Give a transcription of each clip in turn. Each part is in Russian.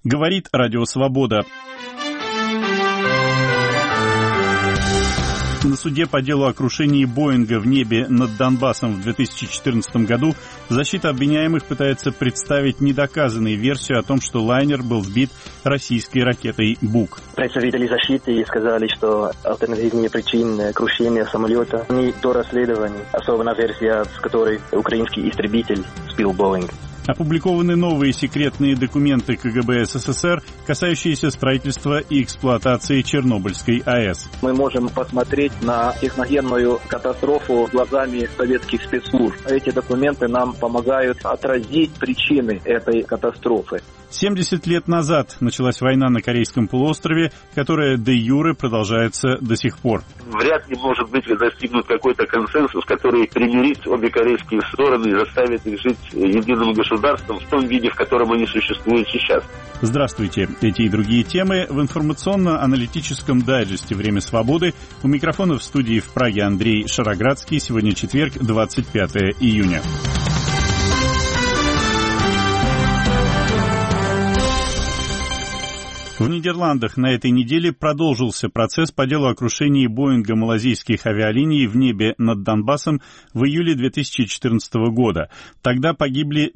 Говорит Радио Свобода. На суде по делу о крушении Боинга в небе над Донбассом в 2014 году защита обвиняемых пытается представить недоказанную версию о том, что лайнер был сбит российской ракетой «Бук». Представители защиты сказали, что альтернативные причины крушения самолета не до расследования, особенно версия, в которой украинский истребитель сбил Боинг. Опубликованы новые секретные документы КГБ СССР, касающиеся строительства и эксплуатации Чернобыльской АЭС. Мы можем посмотреть на техногенную катастрофу глазами советских спецслужб. Эти документы нам помогают отразить причины этой катастрофы. 70 лет назад началась война на Корейском полуострове, которая де-юре продолжается до сих пор. Вряд ли может быть достигнут какой-то консенсус, который примирит обе корейские стороны и заставит их жить единым государством в том виде, в котором они существуют сейчас. Здравствуйте. Эти и другие темы в информационно-аналитическом дайджесте «Время свободы». У микрофона в студии в Праге Андрей Шароградский. Сегодня четверг, 25 июня. В Нидерландах на этой неделе продолжился процесс по делу о крушении Боинга малазийских авиалиний в небе над Донбассом в июле 2014 года. Тогда погибли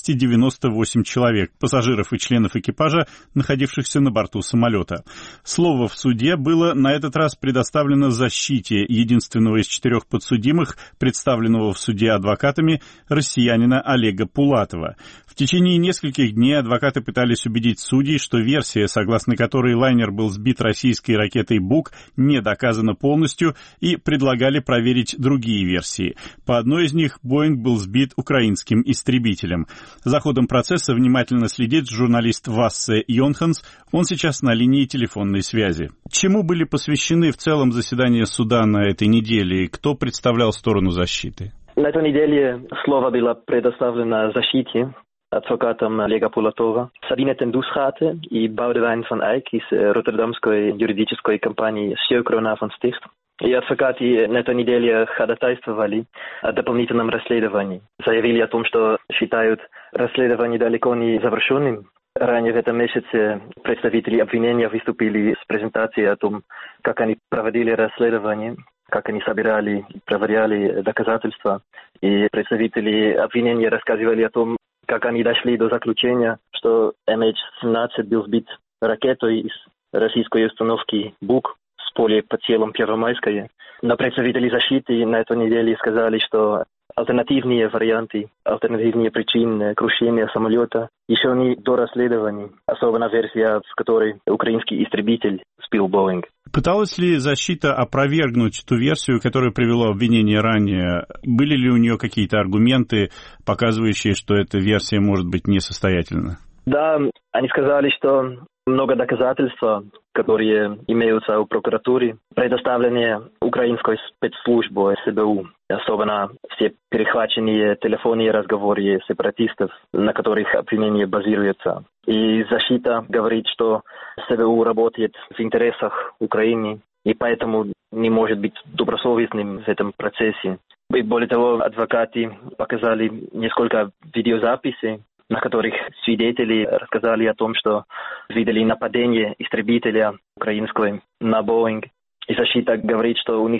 298 человек, пассажиров и членов экипажа, находившихся на борту самолета. Слово в суде было на этот раз предоставлено защите единственного из 4 подсудимых, представленного в суде адвокатами, россиянина Олега Пулатова. В течение нескольких дней адвокаты пытались убедить судей, что версия, согласно которой лайнер был сбит российской ракетой «Бук», не доказана полностью, и предлагали проверить другие версии. По одной из них «Боинг» был сбит украинским истребителем. За ходом процесса внимательно следит журналист Вассе Йонханс. Он сейчас на линии телефонной связи. Чему были посвящены в целом заседания суда на этой неделе и кто представлял сторону защиты? На этой неделе слово было предоставлено защите адвокатам Олега Пулатова, Сабине Тендусхате и Баудевайн фон Айк из роттердамской юридической компании Сjökrona фон Sticht. И адвокаты на этой неделе ходатайствовали о дополнительном расследовании. Заявили о том, что считают расследование далеко не завершенным. Ранее в этом месяце представители обвинения выступили с презентацией о том, как они проводили расследование, как они собирали и проверяли доказательства. И представители обвинения рассказывали о том, как они дошли до заключения, что MH17 был сбит ракетой из российской установки «Бук» с поля под селом Первомайское. Но представители защиты на этой неделе сказали, что альтернативные варианты, альтернативные причины крушения самолета еще не до расследования, особенно версия, в которой украинский истребитель сбил Боинг. Пыталась ли защита опровергнуть ту версию, которая привела обвинение ранее? Были ли у нее какие-то аргументы, показывающие, что эта версия может быть несостоятельна? Да, они сказали, что много доказательств, которые имеются у прокуратуры, предоставлены украинской спецслужбой СБУ, особенно все перехваченные телефонные разговоры сепаратистов, на которых обвинение базируется. И защита говорит, что СБУ работает в интересах Украины, и поэтому не может быть добросовестным в этом процессе. И более того, адвокаты показали несколько видеозаписей, на которых свидетели рассказали о том, что видели нападение истребителя украинского на Боинг. И защита говорит, что у них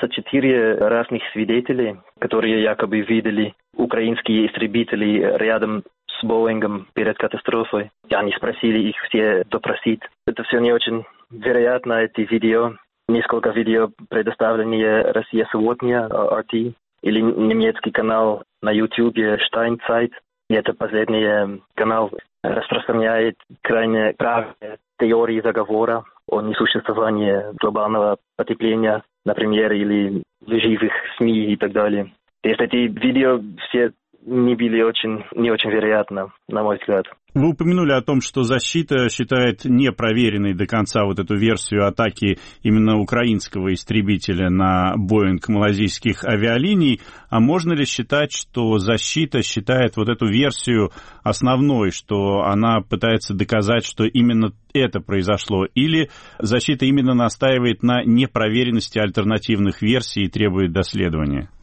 24 разных свидетелей, которые якобы видели украинские истребители рядом с Боингом перед катастрофой. И они спросили их все допросить. Это все не очень вероятно, эти видео. Несколько видео предоставлены «Россия сегодня», RT, или немецкий канал на YouTube «Steinzeit». И это последний канал распространяет крайне правые теории заговора о несуществовании глобального потепления, например, или лживых СМИ и так далее. То есть эти видео все не были не очень вероятно, на мой взгляд. Вы упомянули о том, что защита считает непроверенной до конца вот эту версию атаки именно украинского истребителя на Боинг малазийских авиалиний. А можно ли считать, что защита считает вот эту версию основной, что она пытается доказать, что именно это произошло? Или защита именно настаивает на непроверенности альтернативных версий и требует доследования?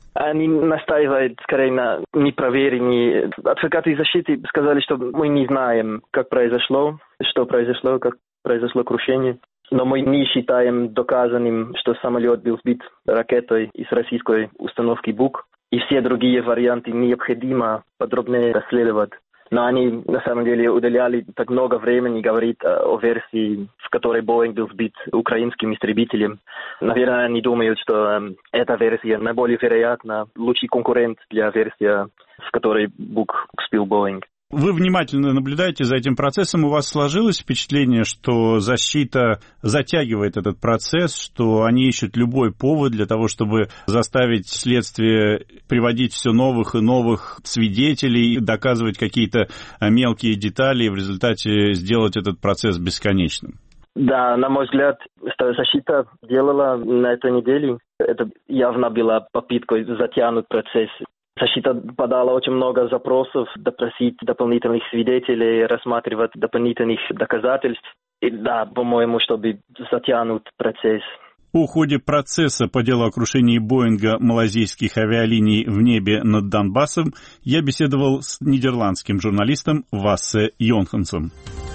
Они настаивают скорее на непроверении. Адвокаты защиты сказали, что мы не знаем, как произошло, что произошло, как произошло крушение. Но мы не считаем доказанным, что самолет был сбит ракетой из российской установки БУК. И все другие варианты необходимо подробнее расследовать. Но они, на самом деле, уделяли так много времени говорить о версии, в которой Боинг был сбит украинским истребителем. Наверное, они думают, что эта версия наиболее вероятна, лучший конкурент для версии, в которой БУК сбил Боинг. Вы внимательно наблюдаете за этим процессом. У вас сложилось впечатление, что защита затягивает этот процесс, что они ищут любой повод для того, чтобы заставить следствие приводить все новых и новых свидетелей, доказывать какие-то мелкие детали и в результате сделать этот процесс бесконечным? Да, на мой взгляд, что защита делала на этой неделе, это явно была попыткой затянуть процесс. Защита подала очень много запросов, допросить дополнительных свидетелей, рассматривать дополнительных доказательств. И да, по-моему, чтобы затянуть процесс. О ходе процесса по делу о крушении Боинга малазийских авиалиний в небе над Донбассом я беседовал с нидерландским журналистом Вассе Йонхансом.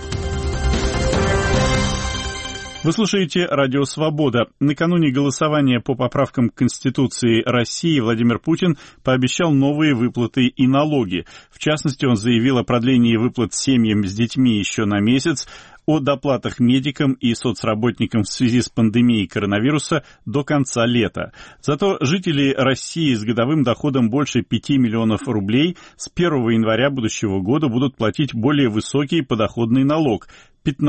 Вы слушаете «Радио Свобода». Накануне голосования по поправкам к Конституции России Владимир Путин пообещал новые выплаты и налоги. В частности, он заявил о продлении выплат семьям с детьми еще на месяц, о доплатах медикам и соцработникам в связи с пандемией коронавируса до конца лета. Зато жители России с годовым доходом больше 5 миллионов рублей с 1 января будущего года будут платить более высокий подоходный налог –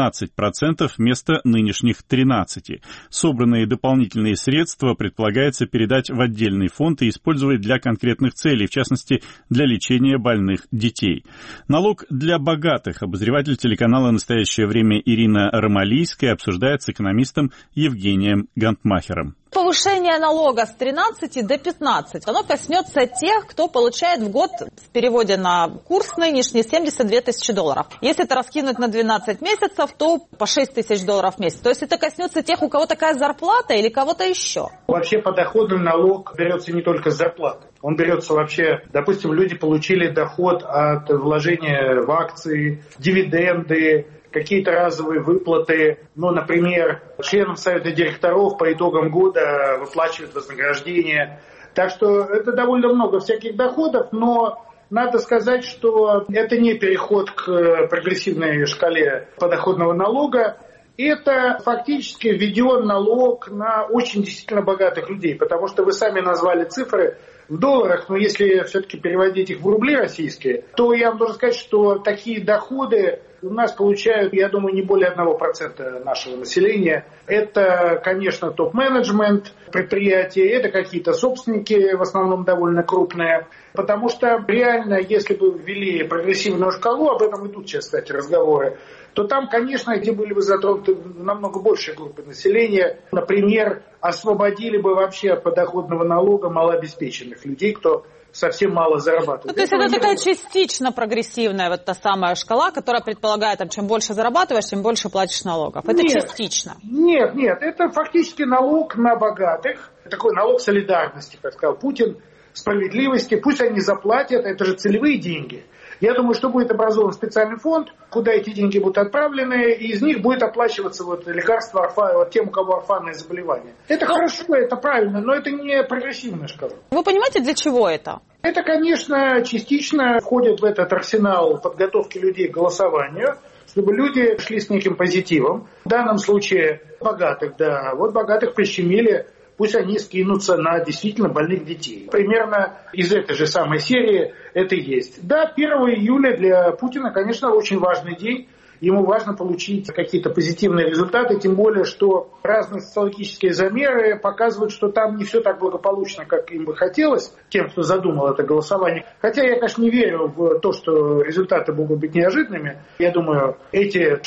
15% вместо нынешних 13%. Собранные дополнительные средства предполагается передать в отдельный фонд и использовать для конкретных целей, в частности, для лечения больных детей. Налог для богатых обозреватель телеканала «Настоящее время» Ирина Ромалийская обсуждает с экономистом Евгением Гантмахером. Повышение налога с 13 до 15, оно коснется тех, кто получает в год, в переводе на курс нынешний, 72 тысячи долларов. Если это раскинуть на 12 месяцев, то по 6 тысяч долларов в месяц. То есть это коснется тех, у кого такая зарплата или кого-то еще. Вообще подоходный налог берется не только с зарплаты. Он берется вообще, допустим, люди получили доход от вложения в акции, дивиденды, какие-то разовые выплаты, например, членам совета директоров по итогам года выплачивают вознаграждение. Так что это довольно много всяких доходов, но надо сказать, что это не переход к прогрессивной шкале подоходного налога. Это фактически введен налог на очень действительно богатых людей, потому что вы сами назвали цифры в долларах, но если все-таки переводить их в рубли российские, то я вам должен сказать, что такие доходы у нас получают, я думаю, не более 1% нашего населения. Это, конечно, топ-менеджмент предприятия, это какие-то собственники, в основном довольно крупные. Потому что реально, если бы ввели прогрессивную шкалу, об этом идут сейчас, кстати, разговоры, то там, конечно, эти были бы затронуты намного большие группы населения. Например, освободили бы вообще от подоходного налога малообеспеченных людей, кто совсем мало зарабатывает. То есть это такая частично прогрессивная вот та самая шкала, которая предполагает, чем больше зарабатываешь, тем больше платишь налогов. Это частично. Нет, это фактически налог на богатых, такой налог солидарности, как сказал Путин, справедливости. Пусть они заплатят, это же целевые деньги. Я думаю, что будет образован специальный фонд, куда эти деньги будут отправлены, и из них будет оплачиваться лекарства тем, у кого орфанные заболевания. Это хорошо, это правильно, но это не прогрессивная шкала. Вы понимаете, для чего это? Это, конечно, частично входит в этот арсенал подготовки людей к голосованию, чтобы люди шли с неким позитивом. В данном случае богатых, да, вот богатых прищемили. Пусть они скинутся на действительно больных детей. Примерно из этой же самой серии это и есть. Да, 1 июля для Путина, конечно, очень важный день. Ему важно получить какие-то позитивные результаты, тем более, что разные социологические замеры показывают, что там не все так благополучно, как им бы хотелось, тем, кто задумал это голосование. Хотя я, конечно, не верю в то, что результаты могут быть неожиданными. Я думаю, эти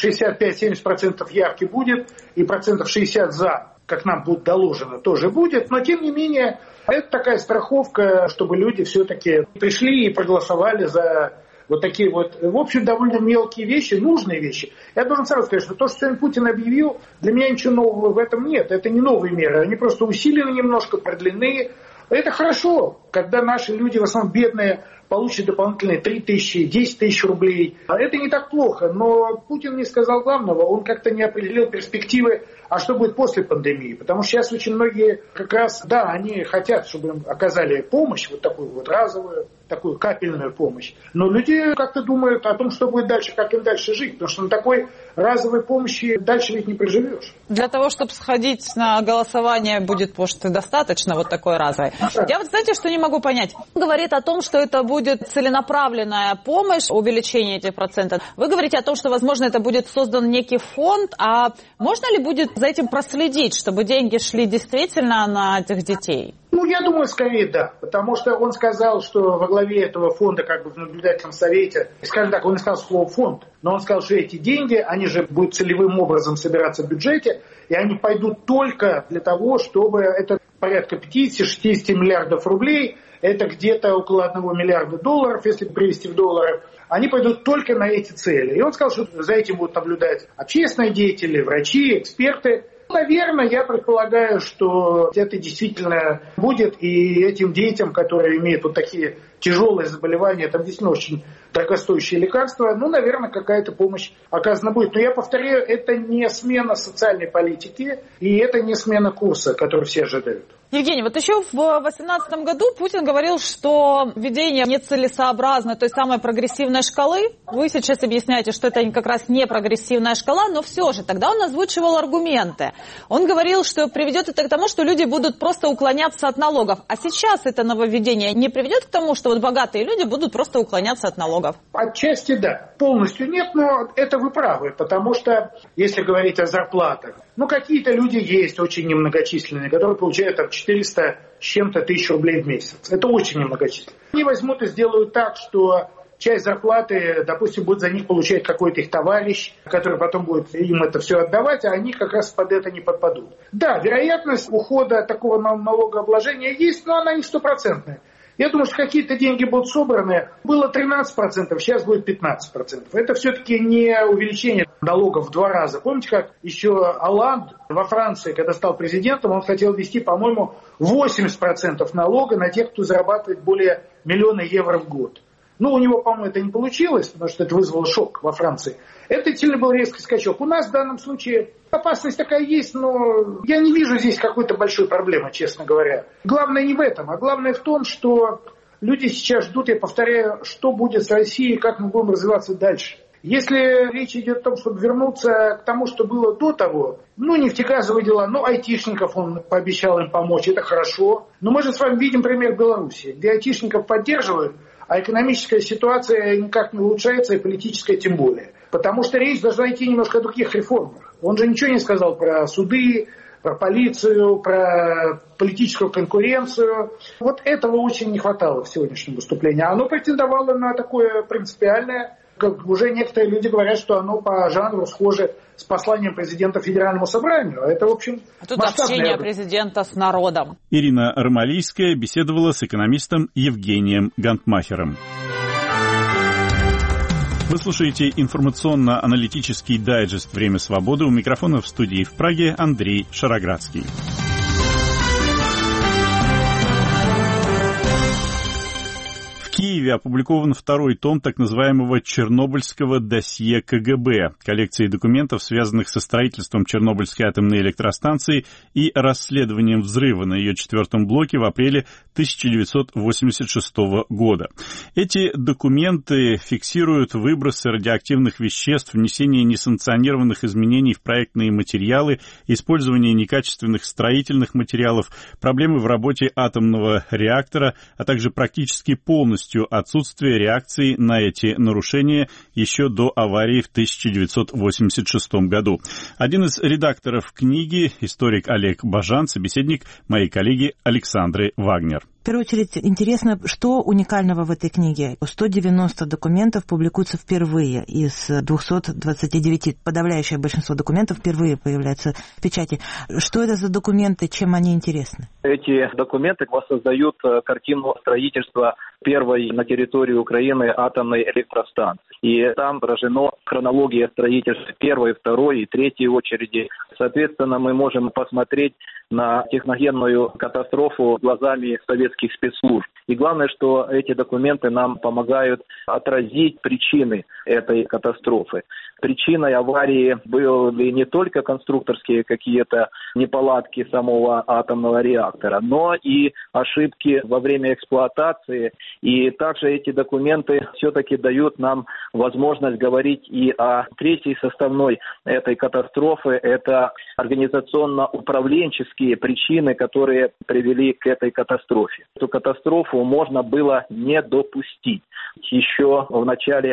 65-70% явки будет, и 60% за, как нам будет доложено, тоже будет. Но, тем не менее, это такая страховка, чтобы люди все-таки пришли и проголосовали за вот такие вот, в общем, довольно мелкие вещи, нужные вещи. Я должен сразу сказать, что то, что сегодня Путин объявил, для меня ничего нового в этом нет. Это не новые меры, они просто усилены немножко, продлены. Это хорошо, когда наши люди, в основном бедные, получат дополнительные 3 тысячи, 10 тысяч рублей. Это не так плохо, но Путин не сказал главного, он как-то не определил перспективы, а что будет после пандемии. Потому что сейчас очень многие как раз, да, они хотят, чтобы им оказали помощь, вот такую вот разовую, такую капельную помощь. Но люди как-то думают о том, что будет дальше, как им дальше жить. Потому что на такой разовой помощи дальше ведь не проживешь. Для того, чтобы сходить на голосование, будет, может, и достаточно вот такой разовой. Я вот, знаете, что не могу понять? Он говорит о том, что это будет целенаправленная помощь, увеличение этих процентов. Вы говорите о том, что, возможно, это будет создан некий фонд, а можно ли будет за этим проследить, чтобы деньги шли действительно на этих детей? Ну, я думаю, скорее да, потому что он сказал, что во главе этого фонда, как бы в наблюдательном совете, скажем так, он не сказал слово «фонд», но он сказал, что эти деньги, они же будут целевым образом собираться в бюджете, и они пойдут только для того, чтобы это порядка 50-60 миллиардов рублей, это где-то около $1 миллиарда, если привести в доллары, они пойдут только на эти цели. И он сказал, что за этим будут наблюдать общественные деятели, врачи, эксперты. Наверное, я предполагаю, что это действительно будет, и этим детям, которые имеют вот такие тяжелые заболевания, там действительно очень дорогостоящие лекарства, наверное, какая-то помощь оказана будет. Но я повторяю, это не смена социальной политики, и это не смена курса, который все ожидают. Евгений, вот еще в 2018 году Путин говорил, что введение нецелесообразной, той самой прогрессивной шкалы, вы сейчас объясняете, что это как раз не прогрессивная шкала, но все же, тогда он озвучивал аргументы. Он говорил, что приведет это к тому, что люди будут просто уклоняться от налогов. А сейчас это нововведение не приведет к тому, что вот богатые люди будут просто уклоняться от налогов? Отчасти да, полностью нет, но это вы правы, потому что, если говорить о зарплатах, какие-то люди есть очень немногочисленные, которые получают там 400 с чем-то тысяч рублей в месяц. Это очень немногочисленно. Они возьмут и сделают так, что часть зарплаты, допустим, будет за них получать какой-то их товарищ, который потом будет им это все отдавать, а они как раз под это не подпадут. Да, вероятность ухода от такого налогообложения есть, но она не стопроцентная. Я думаю, что какие-то деньги будут собраны. Было 13%, сейчас будет 15%. Это все-таки не увеличение налогов в 2 раза. Помните, как еще Олланд во Франции, когда стал президентом, он хотел ввести, по-моему, 80% налога на тех, кто зарабатывает более 1 000 000 евро в год. У него, по-моему, это не получилось, потому что это вызвало шок во Франции. Это действительно был резкий скачок. У нас в данном случае опасность такая есть, но я не вижу здесь какой-то большой проблемы, честно говоря. Главное не в этом, а главное в том, что люди сейчас ждут, я повторяю, что будет с Россией, как мы будем развиваться дальше. Если речь идет о том, чтобы вернуться к тому, что было до того, нефтегазовые дела, айтишников он пообещал им помочь, это хорошо. Но мы же с вами видим пример Беларуси, где айтишников поддерживают, а экономическая ситуация никак не улучшается, и политическая тем более. Потому что речь должна идти немножко о других реформах. Он же ничего не сказал про суды, про полицию, про политическую конкуренцию. Вот этого очень не хватало в сегодняшнем выступлении. Оно претендовало на такое принципиальное, как уже некоторые люди говорят, что оно по жанру схоже с посланием президента Федеральному собранию. Это, в общем, тут общение президента с народом. Ирина Ромалийская беседовала с экономистом Евгением Гантмахером. Вы слушаете информационно-аналитический дайджест «Время свободы». У микрофона в студии в Праге Андрей Шароградский. В Киеве опубликован 2-й том так называемого Чернобыльского досье КГБ, коллекции документов, связанных со строительством Чернобыльской атомной электростанции и расследованием взрыва на ее 4-м блоке в апреле 1986 года. Эти документы фиксируют выбросы радиоактивных веществ, внесение несанкционированных изменений в проектные материалы, использование некачественных строительных материалов, проблемы в работе атомного реактора, а также практически полностью отсутствие реакции на эти нарушения еще до аварии в 1986 году. Один из редакторов книги, историк Олег Бажан, собеседник моей коллеги Александры Вагнер. первую очередь интересно, что уникального в этой книге. 190 документов публикуются впервые из 229. Подавляющее большинство документов впервые появляется в печати. Что это за документы, чем они интересны? Эти документы воссоздают картину строительства первой на территории Украины атомной электростанции. И там отражена хронология строительства первой, второй и третьей очереди. Соответственно, мы можем посмотреть на техногенную катастрофу глазами советских спецслужб. И главное, что эти документы нам помогают отразить причины этой катастрофы. Причиной аварии были не только конструкторские какие-то неполадки самого атомного реактора, но и ошибки во время эксплуатации. И также эти документы все-таки дают нам возможность говорить и о третьей составной этой катастрофы. Это организационно-управленческие причины, которые привели к этой катастрофе. Эту катастрофу можно было не допустить еще в начале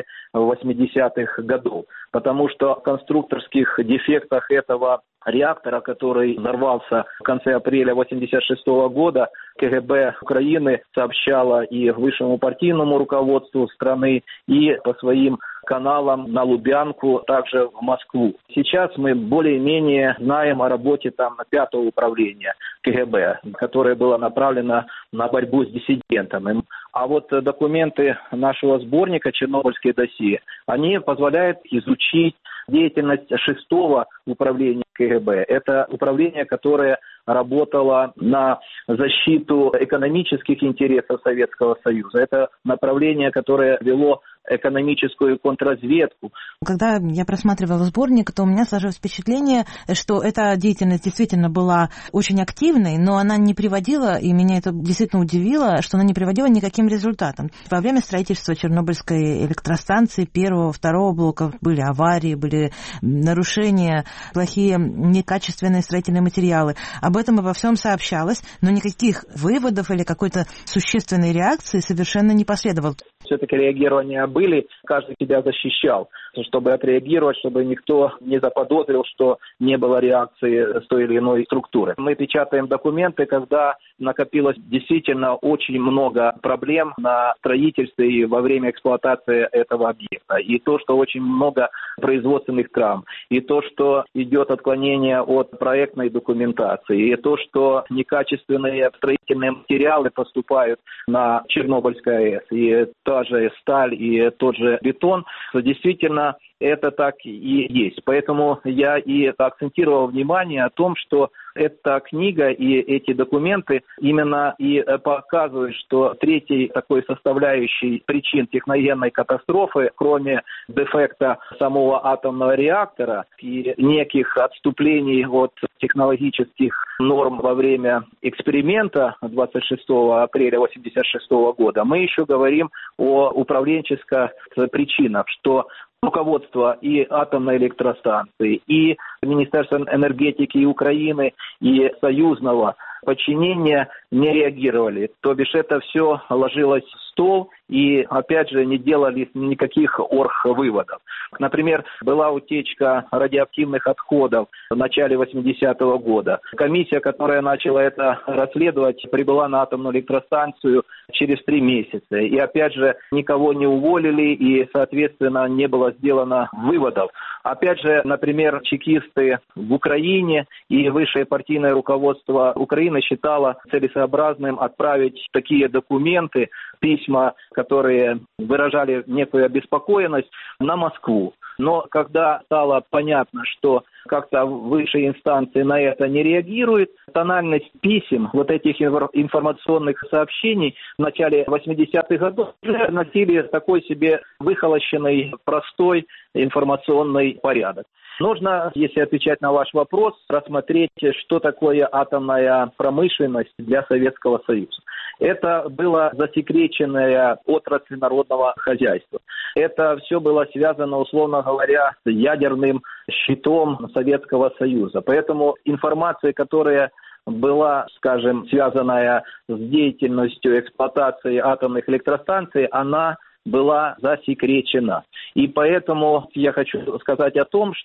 80-х годов, потому что в конструкторских дефектах этого реактора, который взорвался в конце апреля 1986 года, КГБ Украины сообщало и высшему партийному руководству страны, и по своим каналам на Лубянку, также в Москву. Сейчас мы более-менее знаем о работе там 5-го управления КГБ, которое было направлено на борьбу с диссидентами. А вот документы нашего сборника «Чернобыльские досье», они позволяют изучить деятельность 6-го управления КГБ. Это управление, которое работало на защиту экономических интересов Советского Союза. Это направление, которое вело экономическую контрразведку. Когда я просматривала сборник, то у меня сложилось впечатление, что эта деятельность действительно была очень активной, но она не приводила, и меня это действительно удивило, что она не приводила ни к каким результатам. Во время строительства Чернобыльской электростанции 1-го, 2-го блоков были аварии, были нарушения, плохие, некачественные строительные материалы. Об этом обо всем сообщалось, но никаких выводов или какой-то существенной реакции совершенно не последовало. Все-таки реагирования были, каждый себя защищал, чтобы отреагировать, чтобы никто не заподозрил, что не было реакции с той или иной структуры. Мы печатаем документы, когда накопилось действительно очень много проблем на строительстве и во время эксплуатации этого объекта. И то, что очень много производственных травм, и то, что идет отклонение от проектной документации, и то, что некачественные строительные материалы поступают на Чернобыльскую АЭС, и та же сталь, и тот же бетон, то действительно это так и есть. Поэтому я и акцентировал внимание о том, что эта книга и эти документы именно и показывают, что третьей такой составляющей причин техногенной катастрофы, кроме дефекта самого атомного реактора и неких отступлений от технологических норм во время эксперимента 26 апреля 1986 года, мы еще говорим о управленческих причинах, что руководство и атомной электростанции, и Министерства энергетики и Украины, и союзного подчинения не реагировали. То бишь это все ложилось в стол и, опять же, не делали никаких оргвыводов. Например, была утечка радиоактивных отходов в начале 80-го года. Комиссия, которая начала это расследовать, прибыла на атомную электростанцию через 3 месяца. И, опять же, никого не уволили и, соответственно, не было сделано выводов. Опять же, например, чекисты в Украине и высшее партийное руководство Украины считало целесообразным отправить такие документы, письма, которые выражали некую обеспокоенность, на Москву. Но когда стало понятно, что как-то высшие инстанции на это не реагируют, тональность писем, вот этих информационных сообщений в начале 80-х годов уже носили такой себе выхолощенный, простой информационный порядок. Нужно, если отвечать на ваш вопрос, рассмотреть, что такое атомная промышленность для Советского Союза. Это была засекреченная отрасль народного хозяйства. Это все было связано, условно говоря, с ядерным щитом Советского Союза. Поэтому информация, которая была, скажем, связанная с деятельностью эксплуатации атомных электростанций, она была засекречена. И поэтому я хочу сказать о том, что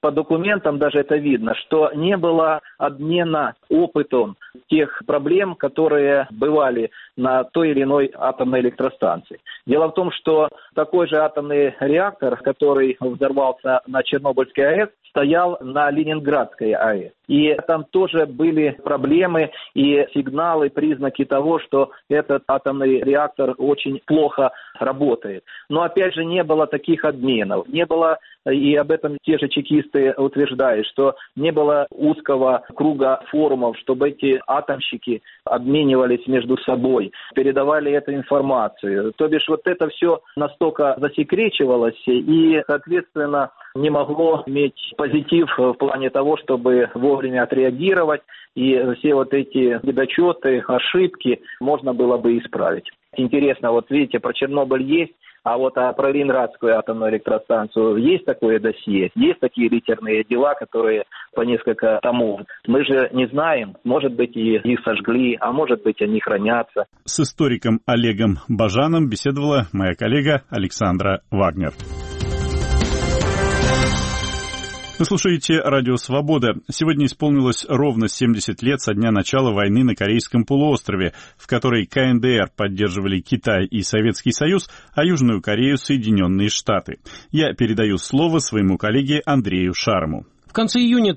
По документам даже это видно, что не было обмена опытом тех проблем, которые бывали на той или иной атомной электростанции. Дело в том, что такой же атомный реактор, который взорвался на Чернобыльской АЭС, стоял на Ленинградской АЭС. И там тоже были проблемы и сигналы, признаки того, что этот атомный реактор очень плохо работает. Но опять же не было таких обменов, не было, и об этом те же чекисты утверждают, что не было узкого круга форумов, чтобы эти атомщики обменивались между собой, передавали эту информацию. То бишь вот это все настолько засекречивалось и, соответственно, не могло иметь позитив в плане того, чтобы вовремя отреагировать, и все вот эти недочеты, ошибки можно было бы исправить. Интересно, вот видите, про Чернобыль есть, а вот про Ленинградскую атомную электростанцию есть такое досье, есть такие литерные дела, которые по несколько томов. Мы же не знаем, может быть, и их сожгли, а может быть, они хранятся. С историком Олегом Бажаном беседовала моя коллега Александра Вагнер. Вы слушаете «Радио Свобода». Сегодня исполнилось ровно 70 лет со дня начала войны на Корейском полуострове, в которой КНДР поддерживали Китай и Советский Союз, а Южную Корею — Соединенные Штаты. Я передаю слово своему коллеге Андрею Шарму. В конце июня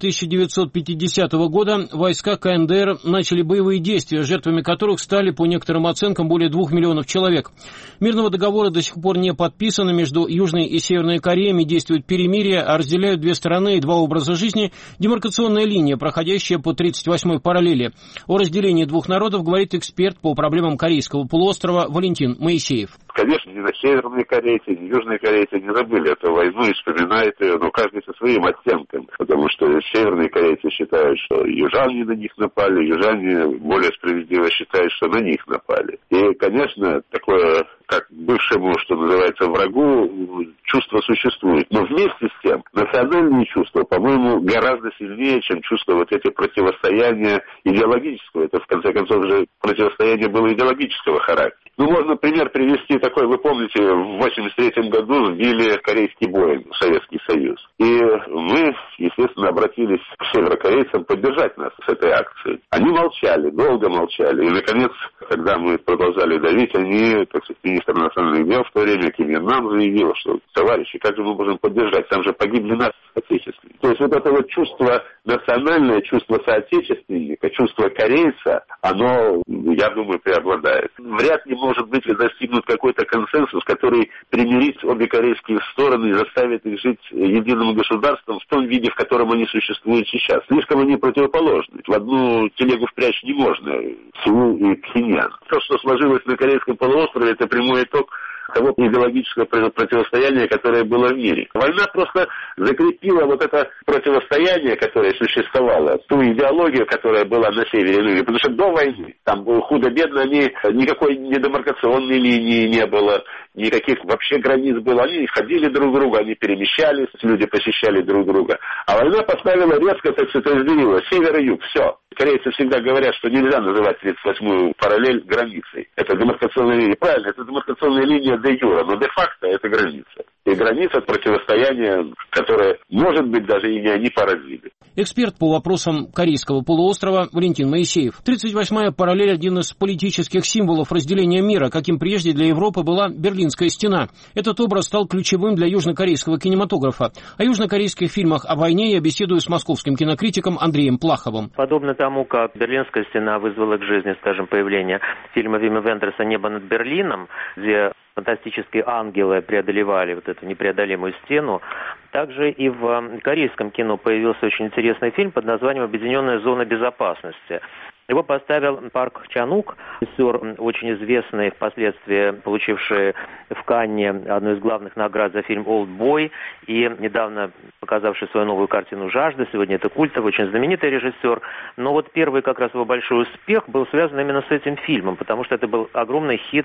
1950 года войска КНДР начали боевые действия, жертвами которых стали, по некоторым оценкам, более 2 миллионов человек. Мирного договора до сих пор не подписано, между Южной и Северной Кореями действует перемирие, а разделяют две страны и два образа жизни демаркационная линия, проходящая по 38-й параллели. О разделении двух народов говорит эксперт по проблемам Корейского полуострова Валентин Моисеев. Конечно, ни северные корейцы, ни южные корейцы не забыли эту войну и вспоминают ее, но каждый со своим оттенком. Потому что северные корейцы считают, что южане на них напали, южане более справедливо считают, что на них напали. И, конечно, такое, как бывшему, что называется, врагу, чувство существует. Но вместе с тем, национальные чувства, по-моему, гораздо сильнее, чем чувство вот эти противостояния идеологического. Это, в конце концов, же противостояние было идеологического характера. Ну, можно пример привести такой. Вы помните, в 1983 году сбили корейский Боинг, Советский Союз. И мы, естественно, обратились к северокорейцам поддержать нас с этой акцией. Они молчали, долго молчали. И, наконец, когда мы продолжали давить, они, так сказать, министр национальных дел в то время, Ким Йен Нам, заявил, что, товарищи, как же мы можем поддержать? Там же погибли наши соотечественники. То есть вот это вот чувство национальное, чувство соотечественника, чувство корейца, оно, я думаю, преобладает. Вряд ли может быть достигнут какой-то консенсус, который примирит обе корейские стороны и заставит их жить единым государством в том виде, в котором они существуют сейчас. Слишком они противоположны. В одну телегу впрячь не можно. Сеул и Пхеньян. То, что сложилось на Корейском полуострове, это прямой итог того идеологического противостояния, которое было в мире. Война просто закрепила вот это противостояние, которое существовало, ту идеологию, которая была на севере и юге. Потому что до войны, там худо-бедно, никакой демаркационной линии не было, никаких вообще границ было. Они ходили друг к другу, они перемещались, люди посещали друг друга. А война поставила резко, так сказать, разделила север и юг, все. Корейцы всегда говорят, что нельзя называть 38-ю параллель границей. Это демаркационная линия. Правильно, это демаркационная линия де юра, но де-факто это граница. И граница противостояния, которое, может быть, даже и не они поразили. Эксперт по вопросам Корейского полуострова Валентин Моисеев. 38-я параллель – один из политических символов разделения мира, каким прежде для Европы была Берлинская стена. Этот образ стал ключевым для южнокорейского кинематографа. О южнокорейских фильмах о войне я беседую с московским кинокритиком Андреем Плаховым. Подобно тому, как Берлинская стена вызвала к жизни, скажем, появление фильма Вима Вендерса «Небо над Берлином», где фантастические ангелы преодолевали вот эту непреодолимую стену. Также и в корейском кино появился очень интересный фильм под названием «Объединенная зона безопасности». Его поставил Парк Чан-ук, режиссер, очень известный, впоследствии получивший в Канне одну из главных наград за фильм «Олдбой», и недавно показавший свою новую картину «Жажда». Сегодня это культовый, очень знаменитый режиссер. Но вот первый как раз его большой успех был связан именно с этим фильмом, потому что это был огромный хит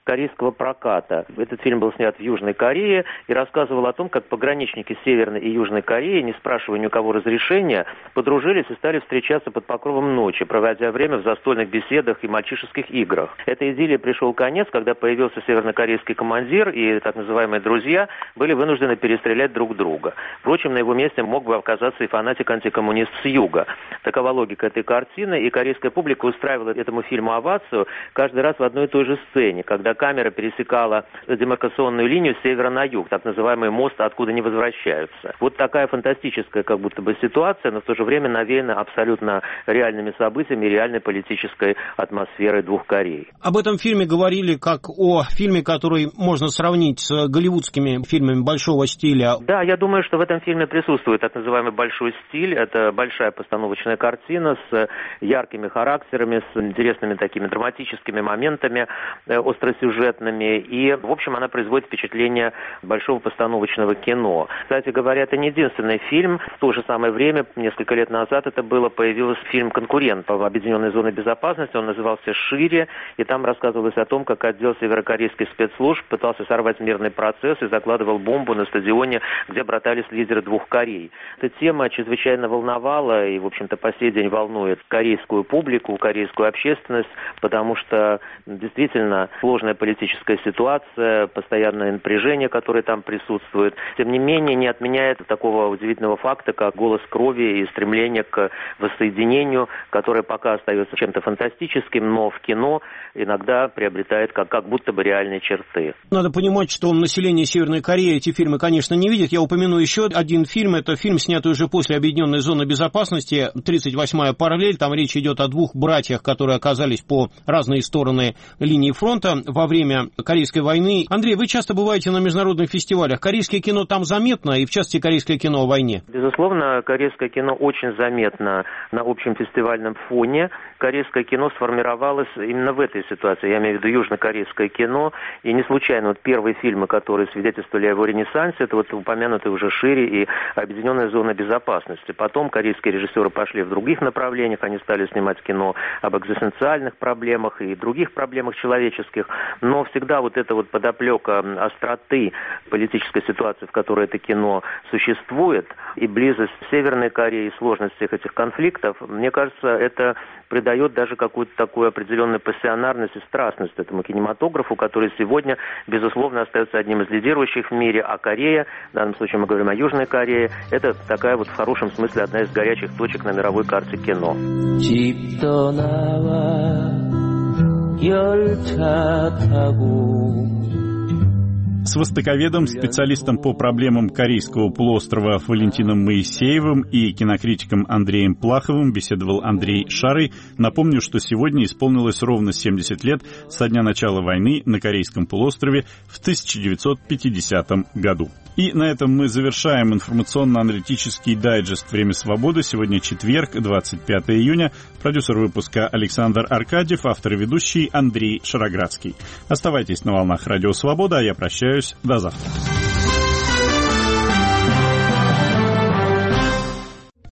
корейского проката. Этот фильм был снят в Южной Корее и рассказывал о том, как пограничники Северной и Южной Кореи, не спрашивая ни у кого разрешения, подружились и стали встречаться под покровом ночи, проводя время в застольных беседах и мальчишеских играх. Этой идиллии пришел конец, когда появился севернокорейский командир, и так называемые друзья были вынуждены перестрелять друг друга. Впрочем, на его месте мог бы оказаться и фанатик-антикоммунист с юга. Такова логика этой картины, и корейская публика устраивала этому фильму овацию каждый раз в одной и той же сцене, когда камера пересекала демаркационную линию с севера на юг, так называемый мост, откуда не возвращаются. Вот такая фантастическая как будто бы ситуация, но в то же время навеяна абсолютно реальными событиями и реальной политической атмосферой двух Корей. Об этом фильме говорили как о фильме, который можно сравнить с голливудскими фильмами большого стиля. Да, я думаю, что в этом фильме присутствует так называемый большой стиль. Это большая постановочная картина с яркими характерами, с интересными такими драматическими моментами, остросюжетными. И, в общем, она производит впечатление большого постановочного кино. Кстати говоря, это не единственный фильм. В то же самое время, несколько лет назад это было, появился фильм «Конкурент» по Объединенной зоне безопасности. Он назывался «Шире». И там рассказывалось о том, как отдел северокорейских спецслужб пытался сорвать мирный процесс и закладывал бомбу на стадионе, где братались лидеры двух Корей. Эта тема чрезвычайно волновала и, в общем-то, по сей день волнует корейскую публику, корейскую общественность, потому что действительно сложная политическая ситуация, постоянное напряжение, которое там присутствует. Тем не менее, не отменяет такого удивительного факта, как голос крови и стремление к воссоединению, которое пока остается чем-то фантастическим, но в кино иногда приобретает как будто бы реальные черты. Надо понимать, что население Северной Кореи эти фильмы, конечно, не видит. Я упомяну еще один фильм. Это фильм, снятый уже после Объединенной зоны безопасности, 38-я параллель. Там речь идет о двух братьях, которые оказались по разные стороны линии фронта во время Корейской войны. Андрей, вы часто бываете на международных фестивалях. Корейское кино там заметно, и в частности корейское кино о войне? Безусловно, корейское кино очень заметно на общем фестивальном фоне. Корейское кино сформировалось именно в этой ситуации. Я имею в виду южнокорейское кино. И не случайно вот первые фильмы, которые свидетельствовали о его ренессансе, это вот упомянутый уже «Шире» и «Объединенная зона безопасности». Потом корейские режиссеры пошли в других направлениях. Они стали снимать кино об экзистенциальных проблемах и других проблемах человеческих. Но всегда вот эта вот подоплека остроты политической ситуации, в которой это кино существует, и близость Северной Кореи, и сложность всех этих конфликтов, мне кажется, это придает даже какую-то такую определенную пассионарность и страстность этому кинематографу, который сегодня, безусловно, остается одним из лидирующих в мире, а Корея, в данном случае мы говорим о Южной Корее, это такая вот в хорошем смысле одна из горячих точек на мировой карте кино. С востоковедом, специалистом по проблемам Корейского полуострова Валентином Моисеевым и кинокритиком Андреем Плаховым беседовал Андрей Шарый. Напомню, что сегодня исполнилось ровно 70 лет со дня начала войны на Корейском полуострове в 1950 году. И на этом мы завершаем информационно-аналитический дайджест «Время свободы». Сегодня четверг, 25 июня. Продюсер выпуска Александр Аркадьев, автор и ведущий Андрей Шароградский. Оставайтесь на волнах Радио Свобода, а я прощаюсь. До завтра.